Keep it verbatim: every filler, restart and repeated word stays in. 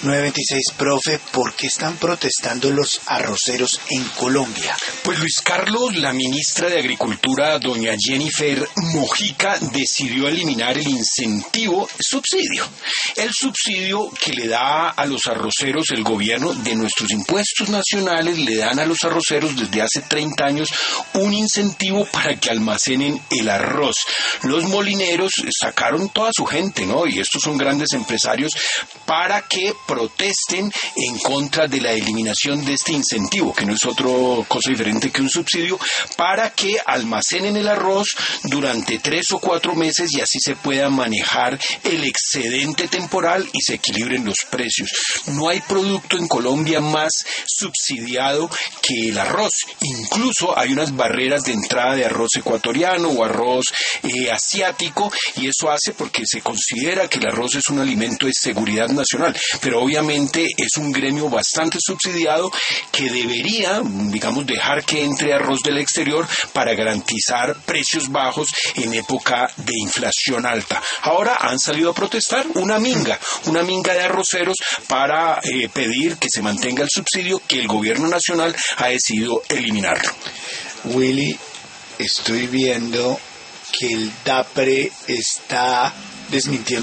nueve veintiséis, profe, ¿por qué están protestando los arroceros en Colombia? Pues Luis Carlos, la ministra de Agricultura, doña Jennifer Mojica, decidió eliminar el incentivo subsidio. El subsidio que le da a los arroceros el gobierno de nuestros impuestos nacionales, le dan a los arroceros desde hace treinta años un incentivo para que almacenen el arroz. Los molineros sacaron toda su gente, ¿no? Y estos son grandes empresarios para que protesten en contra de la eliminación de este incentivo, que no es otra cosa diferente que un subsidio, para que almacenen el arroz durante tres o cuatro meses y así se pueda manejar el excedente temporal y se equilibren los precios. No hay producto en Colombia más subsidiado que el arroz. Incluso hay unas barreras de entrada de arroz ecuatoriano o arroz eh, asiático, y eso hace porque se considera que el arroz es un alimento de seguridad nacional, pero obviamente es un gremio bastante subsidiado que debería, digamos, dejar que entre arroz del exterior para garantizar precios bajos en época de inflación alta. Ahora han salido a protestar una minga, una minga de arroceros para eh, pedir que se mantenga el subsidio que el gobierno nacional ha decidido eliminarlo. Willy, estoy viendo que el DAPRE está desmintiendo